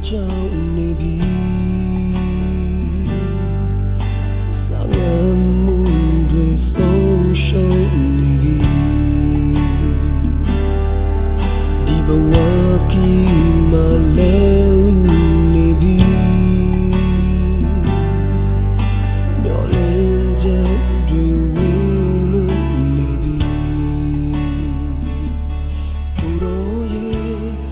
ကြောင့်နေပြီစာငတ်မှုတွေဆုံးရှုံးနေပြီဒီဘဝကြီးမှာလဲ